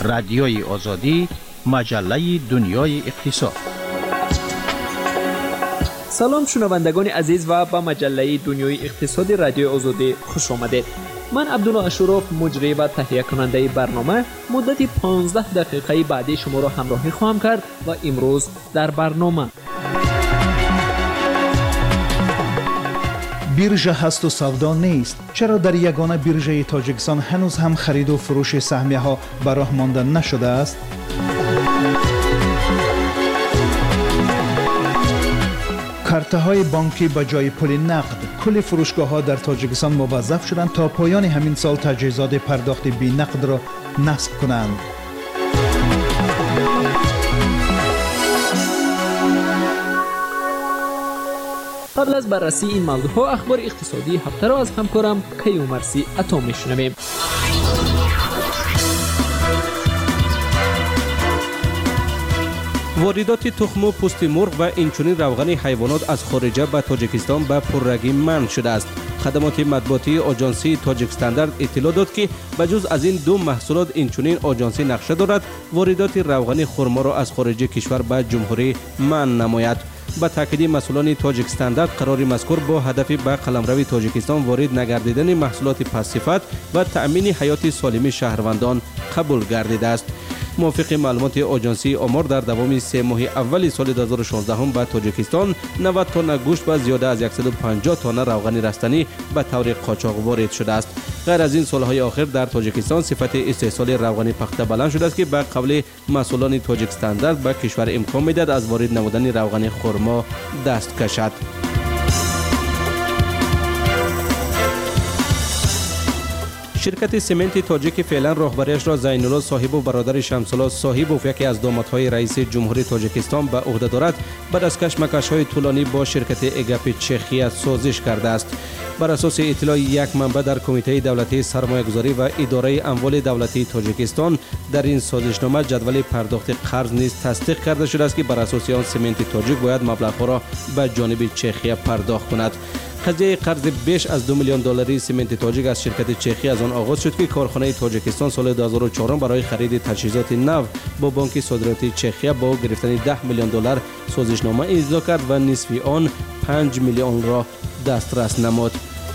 رادیوی آزادی، مجله دنیای اقتصاد. سلام شنوندگان عزیز و به مجله دنیای اقتصاد رادیو آزادی خوش آمدید. من عبدالله اشراف مجری و تهیه کننده برنامه مدت 15 دقیقه بعدی شما را همراهی خواهم کرد و امروز در برنامه بیرژه هست و سودا نیست. چرا در یگانه بیرژه تاجیکستان هنوز هم خرید و فروش سهمیه ها به راه مانده نشده است؟ کارت های بانکی به جای پول نقد. کل فروشگاه ها در تاجیکستان موظف شدند تا پایان همین سال تجهیزات پرداخت بی نقد را نصب کنند. قبل از بررسی این موضوع ها اخبار اقتصادی هفته را از همکارم کیومرثی عطا میشنویم. واردات تخم و پوست مرغ و اینچنین روغن حیوانات از خارجه به تاجیکستان به پررگی منع شده است. خدمات مطبوعاتی آژانسی تاجیک استاندارد اطلاع داد که بجز از این دو محصولات اینچنین آژانسی نقشه دارد واردات روغن خرما را از خارج کشور به جمهوری منع نماید. با تاکید مسئولان تاجیک استاندارد قرار مذکور با هدف به قلمرو تاجیکستان وارد نگردیدن محصولات پس‌صفت و تأمین حیات سالم شهروندان قبول گردیده است. موافق معلومات آژانسی آمار در دوام 3 ماه اول سال 2016 به تاجیکستان 90 تن گوشت و زیاده از 150 تن روغن رستنی به طور قاچاق وارد شده است. غیر از این سالهای آخر در تاجیکستان صفت استحصال روغن پخته بلند شده است که به قول مسئولان تاجیک استاندارد به کشور امکان میدهد از وارد نمودن روغن خرما دست کشد. شرکت سمنت تاجیک فعلا راهبریش را زین‌الله صاحب و برادر شمس‌الله صاحب و یکی از دامادهای رئیس جمهوری تاجیکستان به عهده دارد بعد از کشمکش‌های طولانی با شرکت اگپ چخیا سازش کرده است. بر اساس اطلاع یک منبع در کمیته دولتی سرمایه‌گذاری و اداره اموال دولتی تاجیکستان در این سازشنامه جدول پرداخت قرض نیز تصدیق کرده شده است که بر اساس آن سمنت تاجیک باید مبلغ‌ها را به جانب چخیا پرداخت کند. قضیه قرض بیش از 2 میلیون دلاری سمنت تاجیک از شرکت چخی از آن آغاز شد که کارخانه تاجیکستان سال 2004 برای خرید تجهیزات نو با بانک صادراتی چخیا با گرفتن 10 میلیون دلار سازشنامه امضا کرد و نصف آن 5 میلیون را دسترس نمود.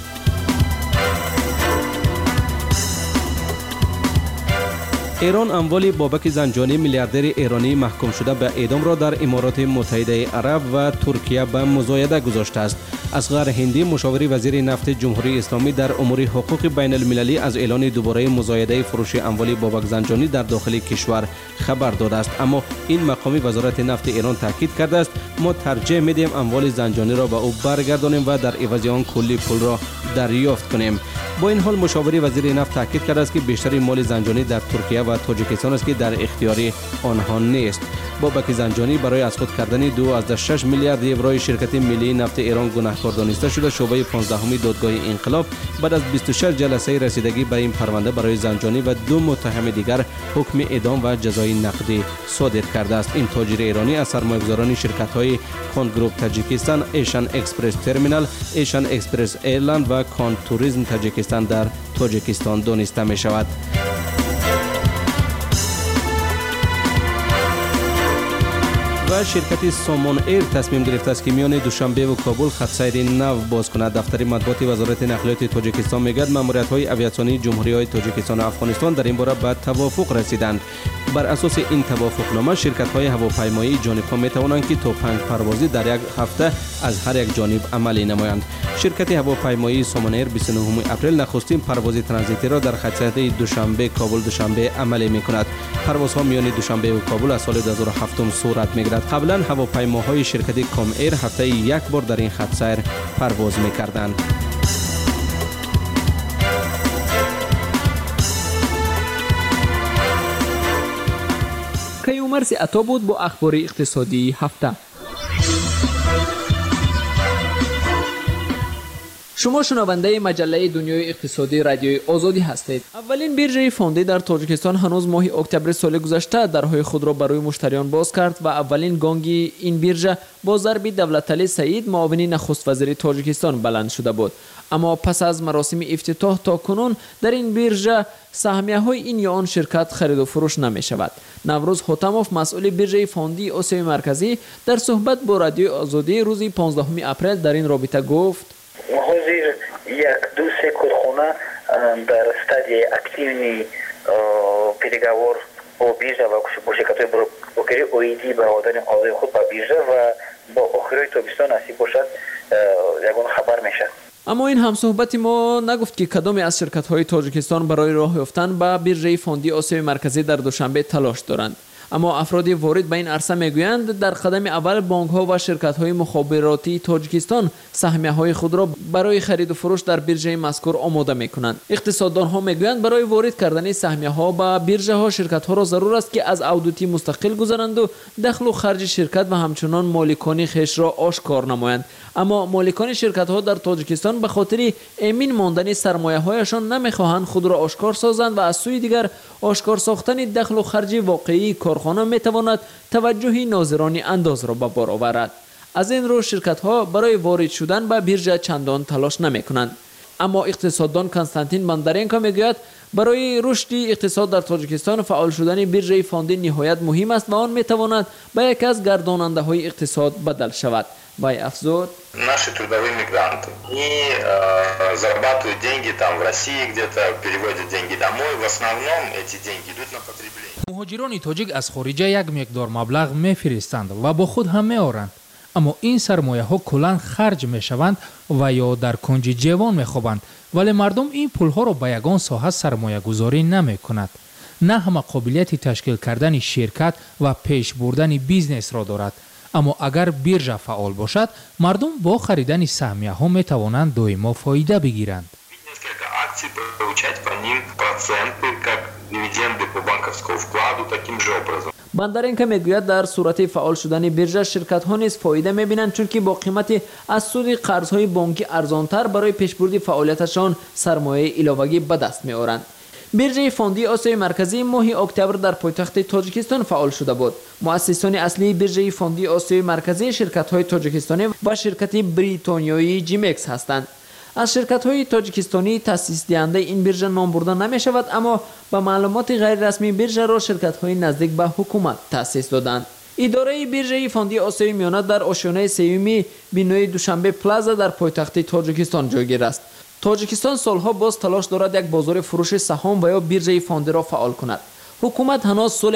ایران اموال بابک زنجانی میلیاردر ایرانی محکوم شده به اعدام را در امارات متحده عرب و ترکیه به مزایده گذاشته است. اصغر هندی مشاور وزیر نفت جمهوری اسلامی در امور حقوق بین المللی از اعلان دوباره مزایده فروش اموال بابک زنجانی در داخل کشور خبر داده است، اما این مقامی وزارت نفت ایران تاکید کرده است ما ترجیح میدیم اموال زنجانی را به او برگردانیم و در عوض آن کلی پول را دریافت کنیم. با این حال مشاور وزیر نفت تاکید کرده است که بیشتر مال زنجانی در ترکیه و تاجیکستان است که در اختیار آنها نیست. بابک زنجانی برای از خود کردن 2.6 میلیارد یورو شرکت ملی نفت ایران گناهکار دانسته شده. شعبه 15 دادگاه انقلاب بعد از 26 جلسه رسیدگی به این پرونده برای زنجانی و 2 متهم دیگر حکم اعدام و جزای نقدی صادر کرده است. این تاجر ایرانی از سرمایه‌گذاران شرکت‌های کان گروپ تاجیکستان، ایشان اکسپرس ترمینال، ایشان اکسپرس ایرلند و کان توریسم تاجیکستان در تاجیکستان دانسته می شود. و شرکت سامون ایر تصمیم گرفته است که میان دوشنبه و کابل خط سیر نو باز کند. دفتر مطبوعات وزارت نقلیات تاجیکستان میگوید ماموریت‌های آویاسیونی جمهوری‌های تاجیکستان و افغانستان در این باره به توافق رسیدند. بر اساس این توافقنامه شرکت‌های هواپیمایی جانب‌ها می‌توانند که تا 5 پروازی در یک هفته از هر یک جانب عملی نمایند. شرکت هواپیمایی سامون ایر 29 اپریل نخستین پرواز ترانزیتی را در خط سیر دوشنبه کابل دوشنبه عملی می‌کند. پروازها میان دوشنبه و کابل از سال 2007 صورت می‌گیرد. قبلا هواپیماهای شرکت کام ایر هفته یک بار در این خط سیر پرواز می‌کردند. کیومرثی عطا بود با اخبار اقتصادی هفته. شما شنونده مجله دنیای اقتصادی رادیوی آزادی هستید. اولین بیرژه فوندی در تاجیکستان هنوز ماه اکتبر سال گذشته درهای خود را برای مشتریان باز کرد و اولین گانگ این بیرژه با ضرب دولتعلی سعید معاون نخست وزیر تاجیکستان بلند شده بود. اما پس از مراسم افتتاح تا کنون در این بیرژه سهمیه های این یا آن شرکت خرید و فروش نمی شود. نوروز حاتموف مسئول بیرژه فوندی آسیای مرکزی در صحبت با رادیو آزادی روز 15 اپریل در این رابطه گفت: حاضر یک دو سه کارخانه در استادی اکتیونی переговор با بیرژه و با شرکت‌های بروکری اویدی برآوردن آزادی خود با بیرژه و با آخرای تابستان نصیب باشد یگان خبر میشه. اما این همصحبت ما نگفت که کدام از شرکت‌های تاجیکستان برای راه یافتن به بیرژه فوندی آسیای مرکزی در دوشنبه تلاش دارند. اما افراد وارد به این عرصه میگویند در قدم اول بانک‌ها و شرکت‌های مخابراتی تاجیکستان سهمیه‌های خود را برای خرید و فروش در بیرژه مذکور آماده می‌کنند. اقتصاددان‌ها میگویند برای وارد کردن سهمیه‌ها به بیرژه‌ها شرکت‌ها را ضرور است که از اودیتی مستقل گذرند و دخل و خرج شرکت و همچنان مالکانی خویش را آشکار نمایند. اما مالکان شرکت‌ها در تاجیکستان به خاطر امین ماندن سرمایه‌هایشان نمی‌خواهند خود را آشکار سازند و از سوی دیگر آشکار ساختن دخل و خرج واقعی کارخانه می‌تواند توجه ناظران انداز را به بار آورد. از این رو شرکت‌ها برای وارد شدن به بیرژه چندان تلاش نمی‌کنند. اما اقتصاددان کنستانتین بندرینکا میگوید برای رشد اقتصاد در تاجیکستان فعال شدن بیرژه فوندی نهایت مهم است و آن می‌تواند به یکی از گرداننده‌های اقتصاد بدل شود. Вай افزود: Наши трудовые мигранты и зарабатывают деньги там в России, где-то переводят деньги домой. В основном эти деньги идут на потребление. مهاجران تاجیک از خارج یک مقدار مبلغ میفرستند و با خود هم میآورند. اما این سرمایه ها کلان خرج میشوند و یا در کنج جوان میخوابند، ولی مردم این پول ها را به یگان ساحه سرمایه گذاری نمی کند. نه همه قابلیت تشکیل کردن شرکت و پیش بردن بیزنس را دارد. اما اگر بیرژه فعال باشد، مردم با خریدن سهمیه ها می توانند دائما فایده بگیرند. بندرینکا میگوید در صورت فعال شدن بیرژه شرکت ها نیز فایده میبینند، چون که با قیمت از سود قرض های بانکی ارزانتر برای پیشبرد فعالیتشان سرمایه علاوه‌ای به دست میآورند. بیرژه فوندی آسیای مرکزی ماه اکتبر در پایتخت تاجیکستان فعال شده بود. مؤسسان اصلی بیرژه فوندی آسیای مرکزی شرکت‌های تاجیکستانی و شرکت بریتانیایی جیمکس هستند. از شرکت‌های تاجیکستانی تأسیس دهنده این بیرژه نام برده نمی‌شود، اما به معلومات غیر رسمی بیرژه را شرکت‌های نزدیک به حکومت تأسیس دادند. اداره بیرژه فوندی آسیای میانه در آشیانه سوم بینای دوشنبه پلازا در پایتخت تاجیکستان جایگیر است. تاجیکستان سالها باز تلاش دارد یک بازار فروش سهام و یا بیرژه فوندی را فعال کند. حکومت هنوز سال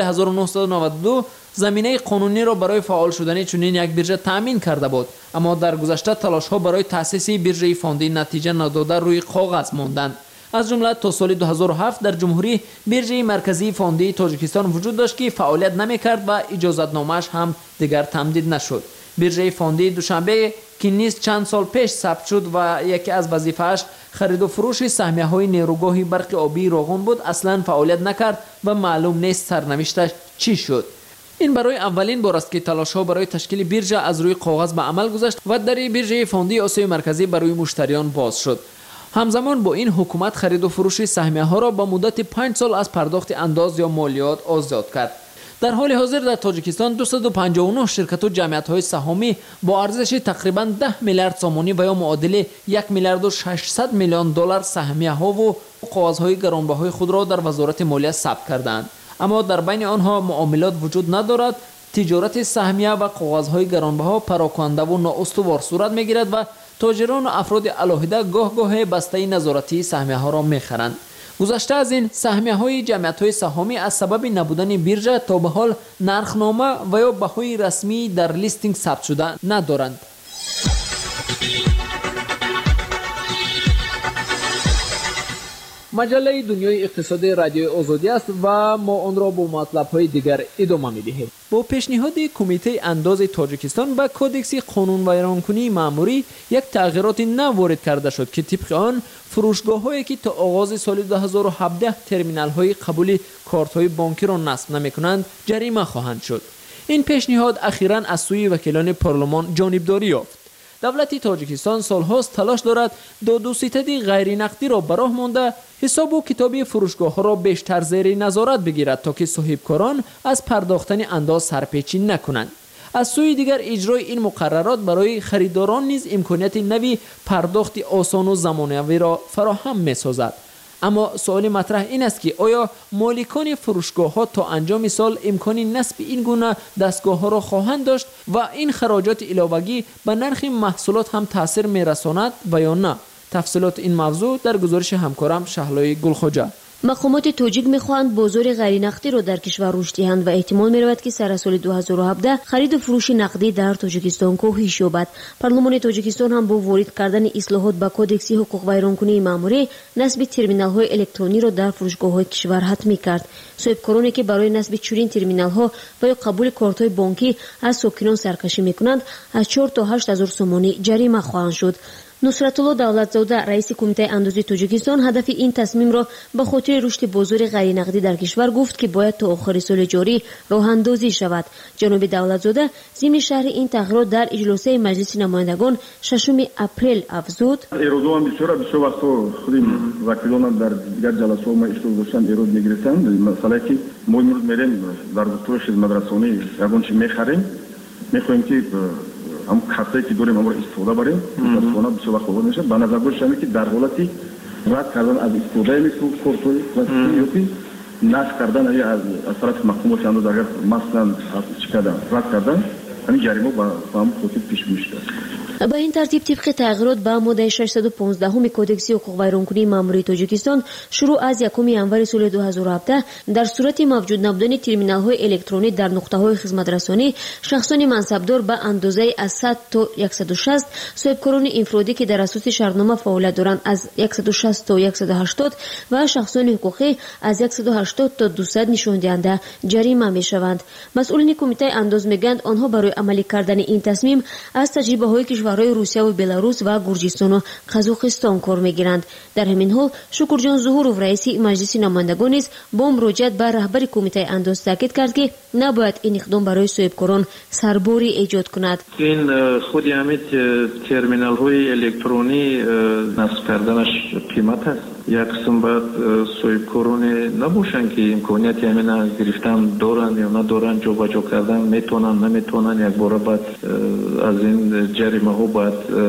1992 زمینه قانونی را برای فعال شدن چنین یک بیرژه تامین کرده بود، اما در گذشته تلاش ها برای تأسیس بیرژه فوندی نتیجه نداده روی کاغذ ماندند. از جمله تا سال 2007 در جمهوری بیرژه مرکزی فوندی تاجیکستان وجود داشت که فعالیت نمی‌کرد و اجازتنامه‌اش هم دیگر تمدید نشد. بیرژه فوندی دوشنبه که نیز چند سال پیش ثبت شد و یکی از وظیفه‌اش خرید و فروش سهمیه‌های نیروگاه برق آبی راغون بود، اصلاً فعالیت نکرد و معلوم نیست سرنوشتش چی شد. این برای اولین بار است که تلاش‌ها برای تشکیل بیرژه از روی کاغذ به عمل گذشت و در بیرژه فوندی آسیای مرکزی برای مشتریان باز شد. همزمان با این حکومت خرید و فروش سهمیه‌ها را با مدت 5 سال از پرداخت انداز یا مالیات آزاد کرد. در حال حاضر در تاجیکستان 259 شرکت و جمعیت‌های سهامی با ارزش تقریباً 10 میلیارد سومانی و یا معادل 1 میلیارد و 600 میلیون دلار سهمیه‌ها و کاغذهای گرانبهای خود را در وزارت مالیه ثبت کردند. اما در بین آنها معاملات وجود ندارد. تجارت سهمیه و کاغذهای گرانبها پراکنده و نااستوار صورت می‌گیرد و تاجران و افراد علاهده گاه بسته نظارتی سهمیه‌ها را می‌خرند. گذشته از این سهمیه‌های جمعیت‌های سهامی از سبب نبودن بیرژه تا به حال نرخنامه و یا بهای رسمی در لیستینگ ثبت شده ندارند. مجله دنیای اقتصادی رادیو آزادی است و ما آن را با مطلب‌های دیگر ادامه می‌دهیم. با پیشنهاد کمیته انداز تاجیکستان به کدکس قانون ویرانکنی مأموری یک تغییرات نو وارد کرده شد که طبق آن فروشگاه‌هایی که تا آغاز سال 2017 ترمینال‌های قبول کارت‌های بانکی را نصب نمی‌کنند جریمه خواهند شد. این پیشنهاد اخیراً از سوی وکیلان پارلمان جانبداری یافت. دولت تاجیکستان سالهاست تلاش دارد دادوستدی غیر نقدی را به راه مانده حساب و کتابی فروشگاه ها را بیشتر زیر نظارت بگیرد تا که صاحبکاران از پرداختن انداز سرپیچی نکنند. از سوی دیگر اجرای این مقررات برای خریداران نیز امکانیت نوی پرداخت آسان و زمانه‌ای را فراهم می‌سازد. اما سوال مطرح این است که آیا مالکان فروشگاه‌ها تا انجام سال امکان نصب این گونه دستگاه‌ها را خواهند داشت و این خراجات علاوه‌ای به نرخ محصولات هم تاثیر می‌رساند و یا نه؟ تفصیلات این موضوع در گزارش همکارم شهلای گلخوجه. مقامات تاجیک می‌خواهند بازار غیر نقدی را در کشور رشد دهند و احتمال می‌رود که سر سال 2017 خرید و فروش نقدی در تاجیکستان کاهش یابد. پارلمان تاجیکستان هم با وارد کردن اصلاحات به کودکس حقوق ویرانکنی مأموری نصب ترمینال‌های الکترونی را در فروشگاه‌های کشور حتمی کرد. صاحبکارانی که برای نصب چنین ترمینال‌ها و یا قبول کارت‌های بانکی از ساکنان سرکشی می‌کنند از 4 تا 8 هزار سومانی جریمه خواهند شد. نصرتالله دولتزاده رئیس کمیته اندازی تاجیکستان هدف این تصمیم را به خاطر رشد بازار غیر نقدی در کشور گفت که باید تا آخر سال جاری راه اندازی شود. جناب دولتزاده ضمن شرح این تغییرات در اجلاس مجلس نمایندگان 6 اپریل افزود: ایرادو هم بسیار وقتا خودیم وکیلان در دیگر جلسات ما اشتراک داشتن ایراد میگرفتن. مثلا که ما امروز میریم در دستورش مدرسانی یگان چی میخریم میخوایم که هم کارتی که داریم ما استفاده بریم دستانه بسیار خوب میشه. به نظر برسه که در حالتی رد کردن از استفاده میتو کورتوی پلاستیکی نشر کردن از طرف محکومات انداز اگر مثلا چیکار رد کردن همین جریمه با هم خودی پیش میشه. با این ترتیب طبق تغییرات به ماده 615 کودکس حقوق ویرانکنی مأموری تاجیکستان شروع از 1 ینور سال 2017 در صورت موجود نبودن ترمینال‌های الکترونی در نقطه‌های خدمت رسانی شخصان منصبدار به اندازه از 100 تا 160 صاحبکاران انفرادی که در اساس شرطنامه فعالیت دارند از 160 تا 180 و شخصان حقوقی از 180 تا 200 نشان دهنده جریمه می‌شوند. مسئولین کمیته انداز میگویند آنها برای عملی کردن این تصمیم از تجربه‌های کشورهای روسیه و بلاروس و گرجستان و قزاقستان کار میگیرند. در همین حال شکرجان ظهورov رئیس مجلس نمایندگان نیز با مراجعت به رهبر کمیته انداز تاکید کرد که نباید این اقدام برای صاحبکاران سرباری ایجاد کند. این خودی همین ترمینال های الکترونی نصب کردنش قیمت است. یک قسم باید صاحبکاران نباشن که امکانیت همین گرفتن دارن یا ندارن، جابجا کردن میتونن نمیتونن، یک بار باید از این جریمه ها باید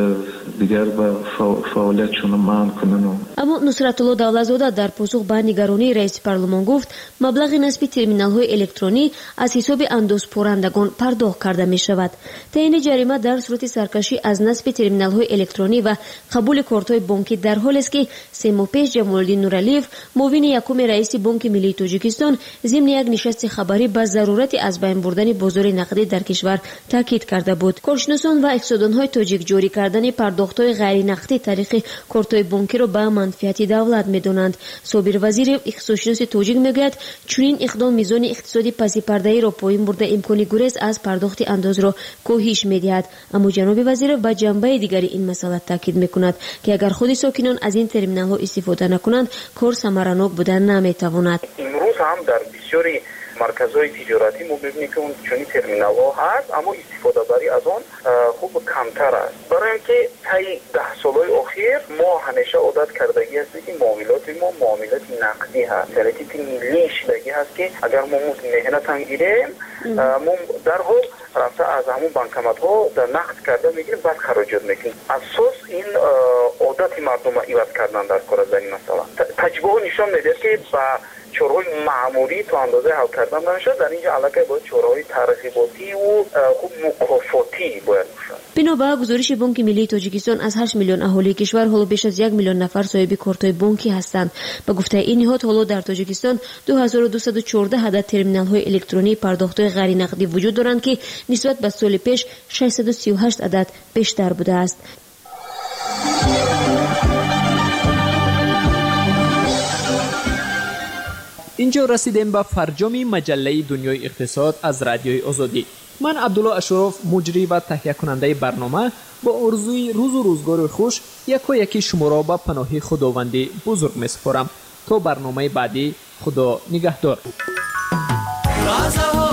دیگر به فعالیتشون منع کنن. اما نصرتالله دولتزاده در پاسخ به نگرانی رئیس پارلمان گفت مبلغ نصب ترمینال های الکترونی از حساب اندازپرندگان پرداخت کرده می شود. تعیین جریمه در صورت سرکشی از نصب ترمینال های الکترونی و قبول کارت های بانکی در حالی است که سیموپیش جمال‌الدین نورعلیف معاون یکم رئیس بانک ملی تاجیکستان ضمن یک نشست خبری به ضرورت از بین بردن بازار نقدی در کشور تاکید کرده بود. کارشناسان و اقتصاددان‌های تاجیک جاری کردن پرداخت‌های غیر نقدی طریق کارت‌های بانکی را به منفعت دولت می‌دانند. صابر وزیر اقتصادشناس تاجیک میگوید چنین اقدام میزان اقتصادی پس پرده‌ای را پایین برده امکان گریز از پرداخت انداز را کاهش می‌دهد. اما جناب وزیر به جنبه دیگری این مسئله تاکید می‌کند که اگر خود ساکنان از این ترمینال‌ها استفاده نکنند کار ثمرناک بودن نمی‌تواند. امروز هم در بسیاری مرکزهای تجارتی ما می‌بینیم که اون چنین ترمینال‌ها هست اما استفاده بری از آن خوب کمتر است. برای اینکه طی 10 سال‌های اخیر ما همیشه عادت کردگی هست که معاملات ما معاملات نقدی هست. شرایط ملی شدگی هست که اگر ما مهنت گیریم ما در حال رفته از همون بانکمات‌ها در نقد کرده میگیریم بعد خراجات میکنیم. اساس این عادت مردم ایجاد کردن در کار از این مسئله. تجربه نشان میده که با چورهای معمولی تا اندازه حل کردن نمیشه. در اینجا علاقه با چورهای ترغیباتی و خوب مکافاتی باید باشد. بنابر گزارش بانک ملی تاجیکستان از 8 میلیون اهالی کشور حالا بیش از 1 میلیون نفر صاحب کارت‌های بانکی هستند. به گفته این نهاد حالا در تاجیکستان 2214 عدد ترمینال‌های الکترونی پرداخت‌های غیر نقدی وجود دارند که نسبت به سال پیش 638 عدد بیشتر بوده است. اینجا رسیدیم به فرجام مجله دنیای اقتصاد از رادیوی آزادی. من عبدالله اشرف مجری و تهیه کننده برنامه با آرزوی روز و روزگار خوش یکی شما را به پناه خداوندی بزرگ می‌سپارم. تا برنامه بعدی خدا نگهدار.